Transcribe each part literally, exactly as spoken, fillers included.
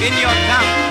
in your town.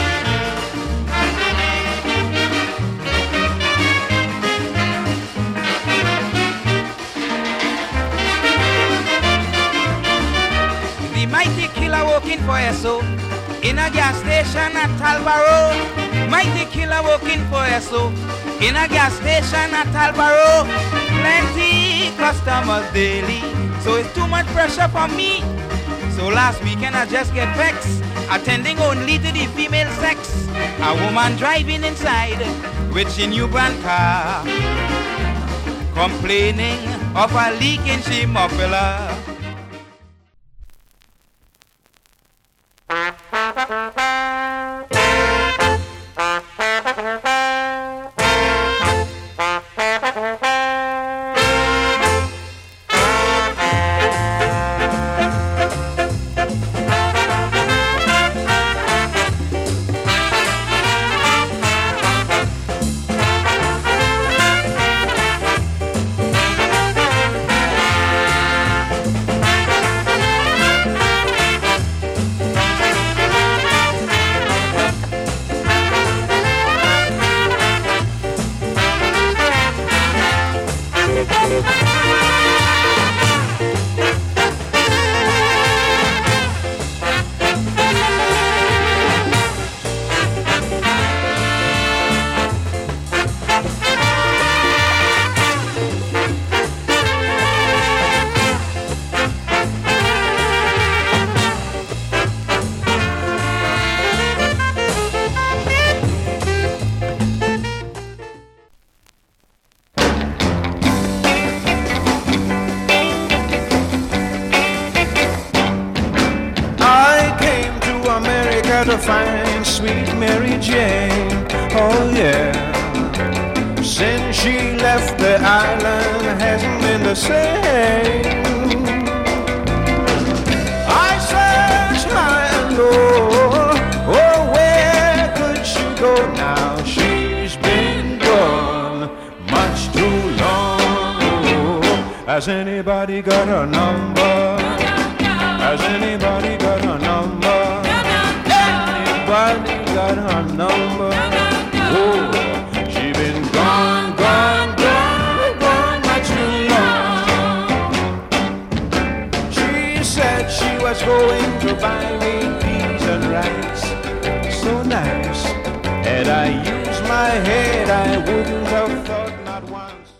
The mighty killer working for S O in a gas station at Talbaro. Mighty killer working for S O in a gas station at Talbaro. Plenty customers daily, so it's too much pressure for me. So last weekend I just get vexed, attending only to the female sex. A woman driving inside with she new brand car, complaining of a leak in she muffler. To find sweet Mary Jane, oh yeah. Since she left the island hasn't been the same. I searched high and low, oh where could she go now? She's been gone much too long. Oh, has anybody got her number? Has anybody got her number? Anybody got her number? Oh, she been gone, gone, gone, gone much too long. She said she was going to buy me peas and rice, so nice. Had I used my head, I wouldn't have thought.